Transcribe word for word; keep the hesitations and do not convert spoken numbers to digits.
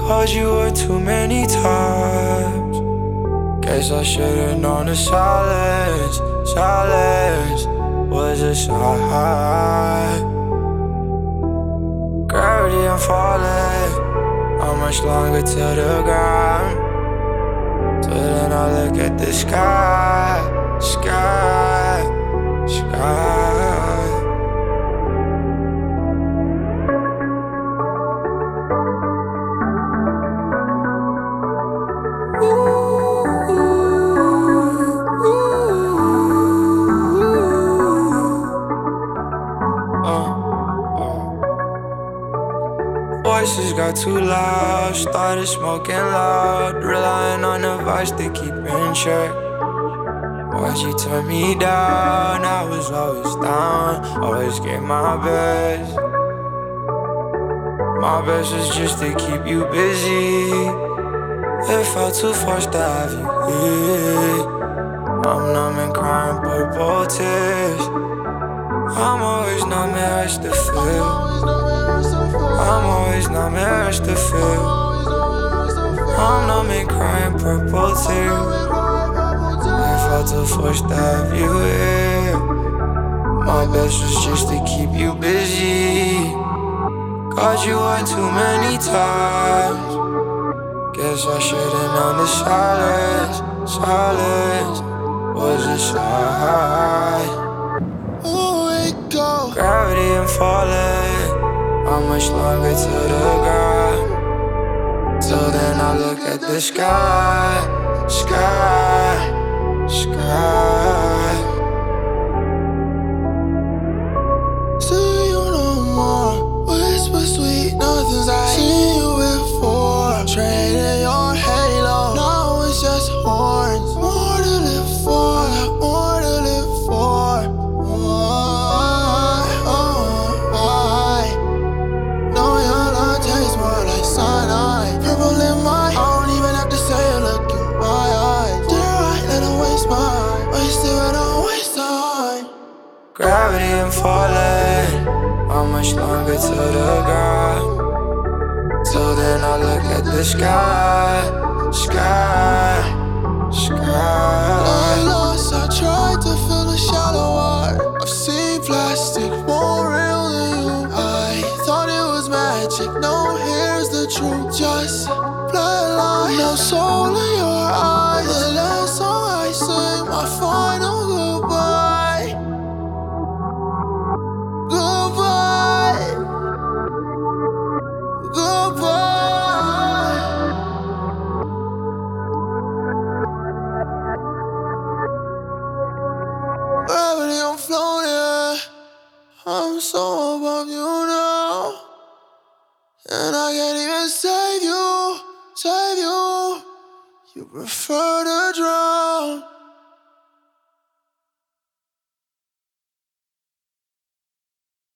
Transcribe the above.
Called you up too many times. Guess I should've known the silence, silence was a sign. Gravity, I'm falling. How much longer till the ground? Till then I look at the sky, sky, sky. Voices got too loud, started smoking loud, relying on the vice to keep in check. Why'd you turn me down? I was always down, always gave my best. My best was just to keep you busy. It felt too forced to have you here. I'm numb and crying purple tears. I'm always numb and urge to feel. I'm always numb and urge to feel. I'm numb and crying purple tears. It felt too forced to have you here. My best was just to keep you busy. Called you up too many times. Guess I should've known the silence, silence was a sign. Ooh, it go. Gravity, I'm falling. How much longer till the ground? Till then I look at the sky, sky, sky. See you no more. Whisper sweet nothings I seen you before. Traded your halo, now it's just horns. More to live for, more to live for. Why, oh, why? Know your love tastes more like cyanide. Purple in my, I don't even have to say it, look in my eyes. Did right, let her waste mine. Wasted, but don't waste time. Gravity, I'm falling. How much longer till the ground? Till then I look at the sky, sky, sky. I'm lost, I tried to fill the shallow water. I've seen plastic more real than you. I thought it was magic, no, here's the truth. Just bloodline, no soul in your eyes. The last song I sing, my final goodbye. Goodbye. Goodbye. Gravity, I'm floating. I'm so above you now. And I can't even save you, save you. You prefer to drown.